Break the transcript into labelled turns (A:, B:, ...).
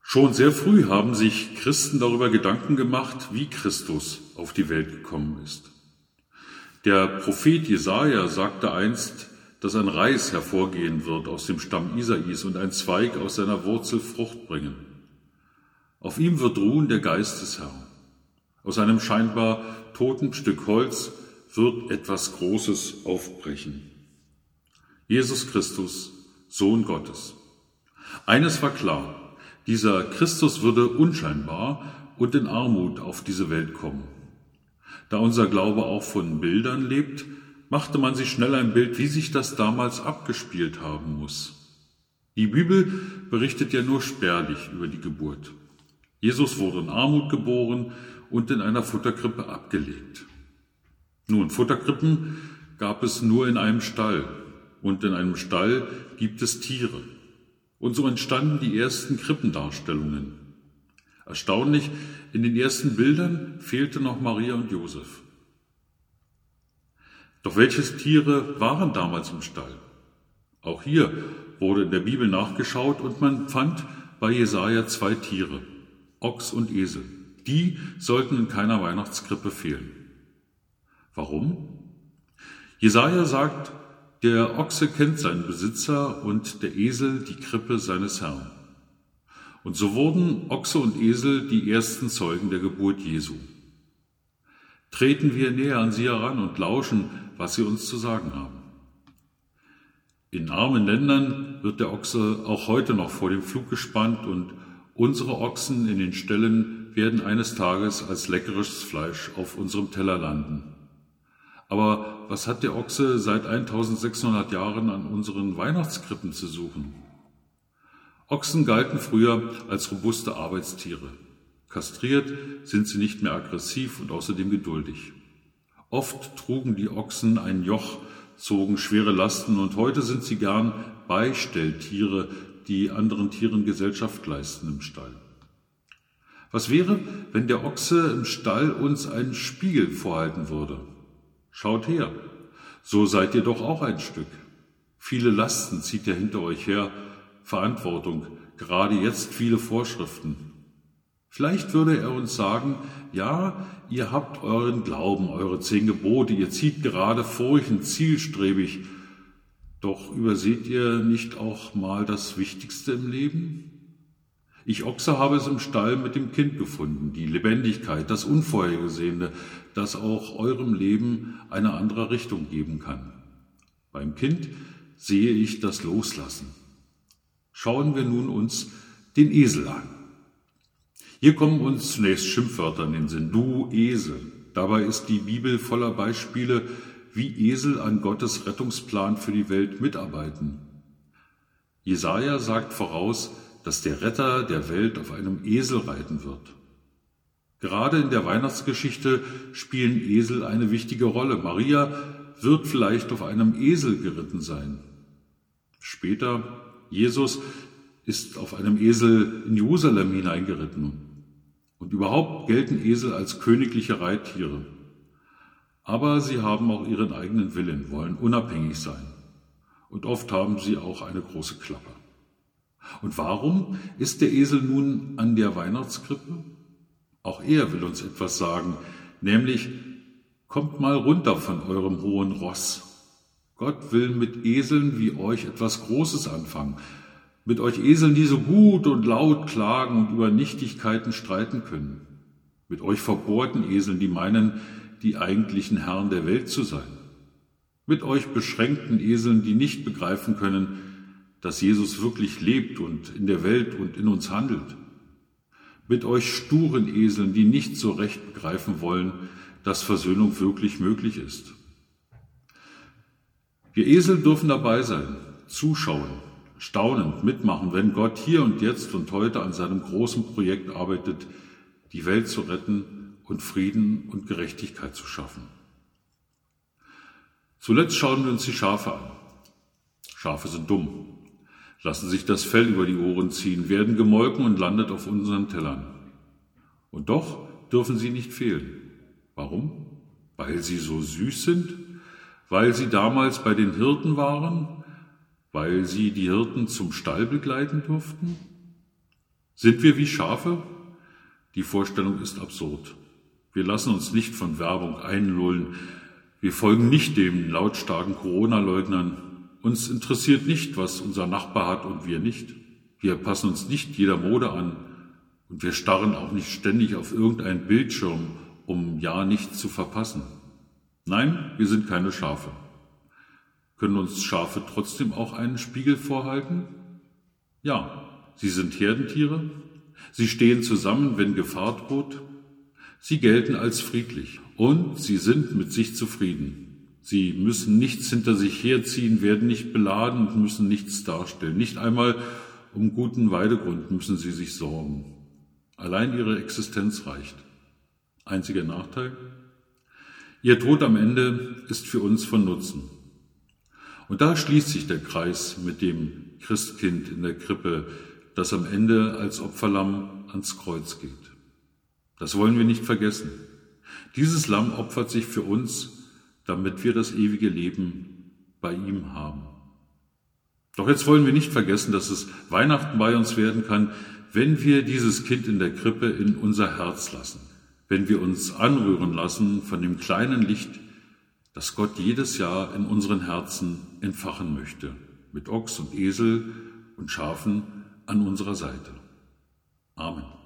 A: Schon sehr früh haben sich Christen darüber Gedanken gemacht, wie Christus auf die Welt gekommen ist. Der Prophet Jesaja sagte einst, dass ein Reis hervorgehen wird aus dem Stamm Isais und ein Zweig aus seiner Wurzel Frucht bringen. Auf ihm wird ruhen der Geist des Herrn. Aus einem scheinbar toten Stück Holz wird etwas Großes aufbrechen. Jesus Christus, Sohn Gottes. Eines war klar: Dieser Christus würde unscheinbar und in Armut auf diese Welt kommen. Da unser Glaube auch von Bildern lebt, machte man sich schnell ein Bild, wie sich das damals abgespielt haben muss. Die Bibel berichtet ja nur spärlich über die Geburt. Jesus wurde in Armut geboren und in einer Futterkrippe abgelegt. Nun, Futterkrippen gab es nur in einem Stall, und in einem Stall gibt es Tiere. Und so entstanden die ersten Krippendarstellungen. Erstaunlich, in den ersten Bildern fehlte noch Maria und Josef. Doch welche Tiere waren damals im Stall? Auch hier wurde in der Bibel nachgeschaut und man fand bei Jesaja 2 Tiere, Ochs und Esel. Die sollten in keiner Weihnachtskrippe fehlen. Warum? Jesaja sagt, der Ochse kennt seinen Besitzer und der Esel die Krippe seines Herrn. Und so wurden Ochse und Esel die ersten Zeugen der Geburt Jesu. Treten wir näher an sie heran und lauschen, was sie uns zu sagen haben. In armen Ländern wird der Ochse auch heute noch vor dem Pflug gespannt und unsere Ochsen in den Ställen werden eines Tages als leckeres Fleisch auf unserem Teller landen. Aber was hat der Ochse seit 1600 Jahren an unseren Weihnachtskrippen zu suchen? Ochsen galten früher als robuste Arbeitstiere. Kastriert sind sie nicht mehr aggressiv und außerdem geduldig. Oft trugen die Ochsen ein Joch, zogen schwere Lasten und heute sind sie gern Beistelltiere, die anderen Tieren Gesellschaft leisten im Stall. Was wäre, wenn der Ochse im Stall uns einen Spiegel vorhalten würde? Schaut her, so seid ihr doch auch ein Stück. Viele Lasten zieht ihr hinter euch her, Verantwortung, gerade jetzt viele Vorschriften. Vielleicht würde er uns sagen, ja, ihr habt euren Glauben, eure 10 Gebote, ihr zieht gerade furchen, zielstrebig, doch überseht ihr nicht auch mal das Wichtigste im Leben? Ich Ochse habe es im Stall mit dem Kind gefunden, die Lebendigkeit, das Unvorhergesehene, das auch eurem Leben eine andere Richtung geben kann. Beim Kind sehe ich das Loslassen. Schauen wir nun uns den Esel an. Hier kommen uns zunächst Schimpfwörter in den Sinn. Du Esel. Dabei ist die Bibel voller Beispiele, wie Esel an Gottes Rettungsplan für die Welt mitarbeiten. Jesaja sagt voraus, dass der Retter der Welt auf einem Esel reiten wird. Gerade in der Weihnachtsgeschichte spielen Esel eine wichtige Rolle. Maria wird vielleicht auf einem Esel geritten sein. Später, Jesus ist auf einem Esel in Jerusalem hineingeritten. Und überhaupt gelten Esel als königliche Reittiere. Aber sie haben auch ihren eigenen Willen, wollen unabhängig sein. Und oft haben sie auch eine große Klappe. Und warum ist der Esel nun an der Weihnachtskrippe? Auch er will uns etwas sagen, nämlich, kommt mal runter von eurem hohen Ross. Gott will mit Eseln wie euch etwas Großes anfangen. Mit euch Eseln, die so gut und laut klagen und über Nichtigkeiten streiten können. Mit euch verbohrten Eseln, die meinen, die eigentlichen Herren der Welt zu sein. Mit euch beschränkten Eseln, die nicht begreifen können, dass Jesus wirklich lebt und in der Welt und in uns handelt. Mit euch sturen Eseln, die nicht so recht begreifen wollen, dass Versöhnung wirklich möglich ist. Wir Esel dürfen dabei sein, zuschauen, staunend mitmachen, wenn Gott hier und jetzt und heute an seinem großen Projekt arbeitet, die Welt zu retten und Frieden und Gerechtigkeit zu schaffen. Zuletzt schauen wir uns die Schafe an. Schafe sind dumm, lassen sich das Fell über die Ohren ziehen, werden gemolken und landet auf unseren Tellern. Und doch dürfen sie nicht fehlen. Warum? Weil sie so süß sind? Weil sie damals bei den Hirten waren? Weil sie die Hirten zum Stall begleiten durften? Sind wir wie Schafe? Die Vorstellung ist absurd. Wir lassen uns nicht von Werbung einlullen. Wir folgen nicht den lautstarken Corona-Leugnern. Uns interessiert nicht, was unser Nachbar hat und wir nicht. Wir passen uns nicht jeder Mode an und wir starren auch nicht ständig auf irgendeinen Bildschirm, um ja nichts zu verpassen. Nein, wir sind keine Schafe. Können uns Schafe trotzdem auch einen Spiegel vorhalten? Ja, sie sind Herdentiere. Sie stehen zusammen, wenn Gefahr droht. Sie gelten als friedlich und sie sind mit sich zufrieden. Sie müssen nichts hinter sich herziehen, werden nicht beladen und müssen nichts darstellen. Nicht einmal um guten Weidegrund müssen sie sich sorgen. Allein ihre Existenz reicht. Einziger Nachteil? Ihr Tod am Ende ist für uns von Nutzen. Und da schließt sich der Kreis mit dem Christkind in der Krippe, das am Ende als Opferlamm ans Kreuz geht. Das wollen wir nicht vergessen. Dieses Lamm opfert sich für uns, damit wir das ewige Leben bei ihm haben. Doch jetzt wollen wir nicht vergessen, dass es Weihnachten bei uns werden kann, wenn wir dieses Kind in der Krippe in unser Herz lassen, wenn wir uns anrühren lassen von dem kleinen Licht, das Gott jedes Jahr in unseren Herzen entfachen möchte, mit Ochs und Esel und Schafen an unserer Seite. Amen.